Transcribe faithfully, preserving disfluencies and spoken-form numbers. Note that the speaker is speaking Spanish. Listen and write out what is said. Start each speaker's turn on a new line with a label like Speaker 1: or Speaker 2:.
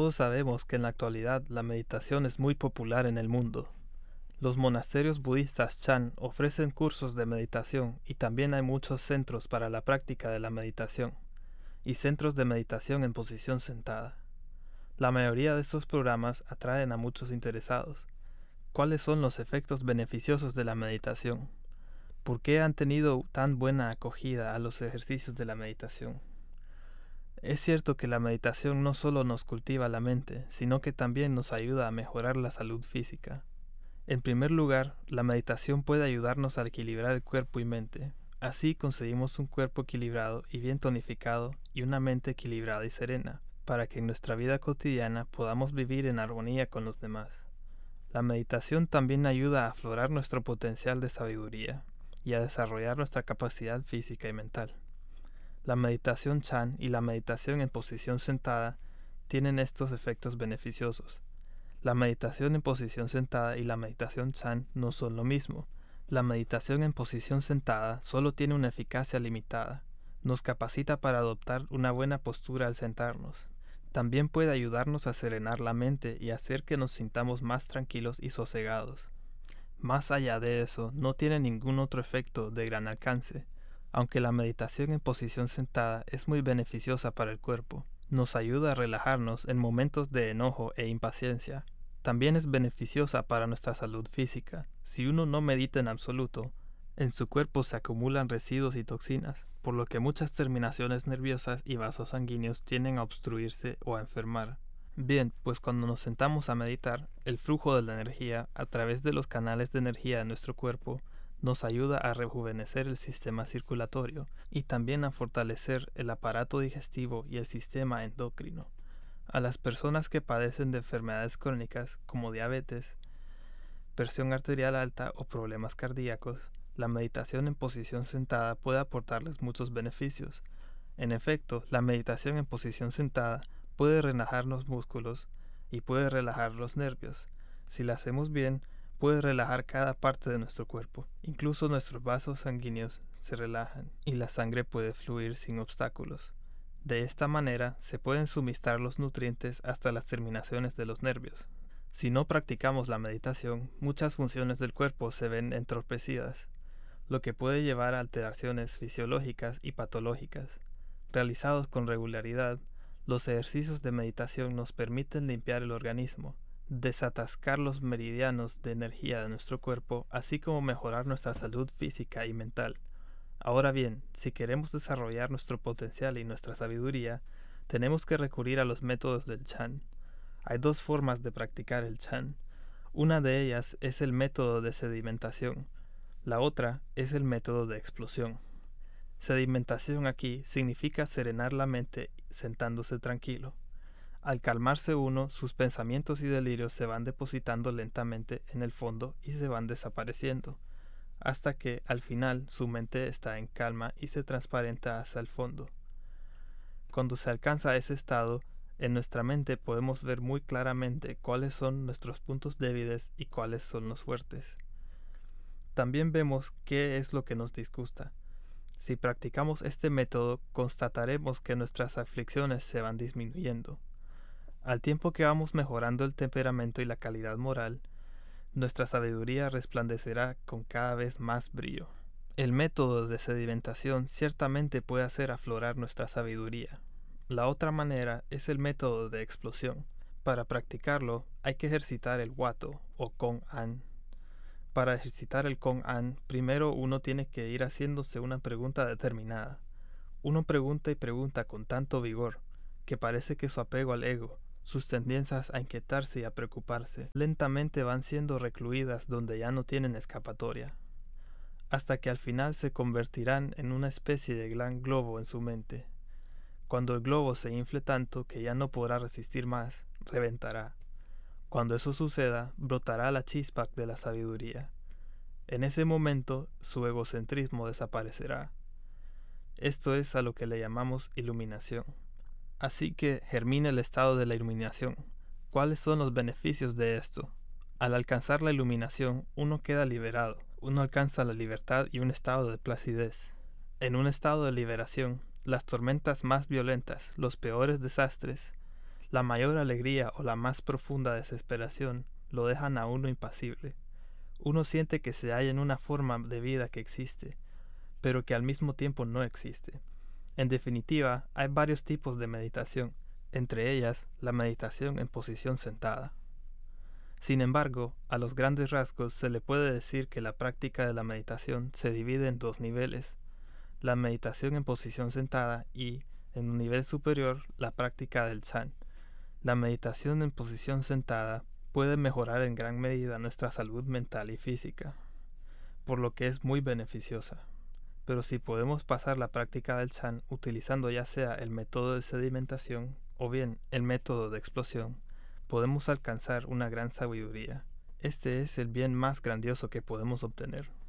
Speaker 1: Todos sabemos que en la actualidad la meditación es muy popular en el mundo. Los monasterios budistas Chan ofrecen cursos de meditación y también hay muchos centros para la práctica de la meditación y centros de meditación en posición sentada. La mayoría de estos programas atraen a muchos interesados. ¿Cuáles son los efectos beneficiosos de la meditación? ¿Por qué han tenido tan buena acogida a los ejercicios de la meditación? Es cierto que la meditación no solo nos cultiva la mente, sino que también nos ayuda a mejorar la salud física. En primer lugar, la meditación puede ayudarnos a equilibrar el cuerpo y mente. Así conseguimos un cuerpo equilibrado y bien tonificado y una mente equilibrada y serena, para que en nuestra vida cotidiana podamos vivir en armonía con los demás. La meditación también ayuda a aflorar nuestro potencial de sabiduría y a desarrollar nuestra capacidad física y mental. La meditación Chan y la meditación en posición sentada tienen estos efectos beneficiosos. La meditación en posición sentada y la meditación Chan no son lo mismo. La meditación en posición sentada solo tiene una eficacia limitada. Nos capacita para adoptar una buena postura al sentarnos. También puede ayudarnos a serenar la mente y hacer que nos sintamos más tranquilos y sosegados. Más allá de eso, no tiene ningún otro efecto de gran alcance. Aunque la meditación en posición sentada es muy beneficiosa para el cuerpo, nos ayuda a relajarnos en momentos de enojo e impaciencia. También es beneficiosa para nuestra salud física. Si uno no medita en absoluto, en su cuerpo se acumulan residuos y toxinas, por lo que muchas terminaciones nerviosas y vasos sanguíneos tienden a obstruirse o a enfermar. Bien, pues cuando nos sentamos a meditar, el flujo de la energía a través de los canales de energía de nuestro cuerpo nos ayuda a rejuvenecer el sistema circulatorio y también a fortalecer el aparato digestivo y el sistema endocrino. A las personas que padecen de enfermedades crónicas como diabetes, presión arterial alta o problemas cardíacos, la meditación en posición sentada puede aportarles muchos beneficios. En efecto, la meditación en posición sentada puede relajar los músculos y puede relajar los nervios. Si la hacemos bien, puede relajar cada parte de nuestro cuerpo. Incluso nuestros vasos sanguíneos se relajan y la sangre puede fluir sin obstáculos. De esta manera se pueden suministrar los nutrientes hasta las terminaciones de los nervios. Si no practicamos la meditación, muchas funciones del cuerpo se ven entorpecidas, lo que puede llevar a alteraciones fisiológicas y patológicas. Realizados con regularidad, los ejercicios de meditación nos permiten limpiar el organismo, desatascar los meridianos de energía de nuestro cuerpo, así como mejorar nuestra salud física y mental. Ahora bien, si queremos desarrollar nuestro potencial y nuestra sabiduría, tenemos que recurrir a los métodos del Chan. Hay dos formas de practicar el Chan. Una de ellas es el método de sedimentación, la otra es el método de explosión. Sedimentación aquí significa serenar la mente sentándose tranquilo. Al calmarse uno, sus pensamientos y delirios se van depositando lentamente en el fondo y se van desapareciendo, hasta que al final su mente está en calma y se transparenta hacia el fondo. Cuando se alcanza ese estado, en nuestra mente podemos ver muy claramente cuáles son nuestros puntos débiles y cuáles son los fuertes. También vemos qué es lo que nos disgusta. Si practicamos este método, constataremos que nuestras aflicciones se van disminuyendo. Al tiempo que vamos mejorando el temperamento y la calidad moral, nuestra sabiduría resplandecerá con cada vez más brillo. El método de sedimentación ciertamente puede hacer aflorar nuestra sabiduría. La otra manera es el método de explosión. Para practicarlo hay que ejercitar el wato o kong-an. Para ejercitar el kong-an, primero uno tiene que ir haciéndose una pregunta determinada. Uno pregunta y pregunta con tanto vigor, que parece que su apego al ego, sus tendencias a inquietarse y a preocuparse, lentamente van siendo recluidas donde ya no tienen escapatoria, hasta que al final se convertirán en una especie de gran globo en su mente. Cuando el globo se infle tanto que ya no podrá resistir más, reventará. Cuando eso suceda, brotará la chispa de la sabiduría. En ese momento, su egocentrismo desaparecerá. Esto es a lo que le llamamos iluminación. Así que germina el estado de la iluminación. ¿Cuáles son los beneficios de esto? Al alcanzar la iluminación, uno queda liberado. Uno alcanza la libertad y un estado de placidez. En un estado de liberación, las tormentas más violentas, los peores desastres, La mayor alegría o la más profunda desesperación lo dejan a uno impasible. Uno siente que se halla en una forma de vida que existe, pero que al mismo tiempo no existe. En definitiva, hay varios tipos de meditación, entre ellas la meditación en posición sentada. Sin embargo, a los grandes rasgos se le puede decir que la práctica de la meditación se divide en dos niveles: la meditación en posición sentada y, en un nivel superior, la práctica del Chan. La meditación en posición sentada puede mejorar en gran medida nuestra salud mental y física, por lo que es muy beneficiosa. Pero si podemos pasar la práctica del Chan utilizando ya sea el método de sedimentación o bien el método de explosión, podemos alcanzar una gran sabiduría. Este es el bien más grandioso que podemos obtener.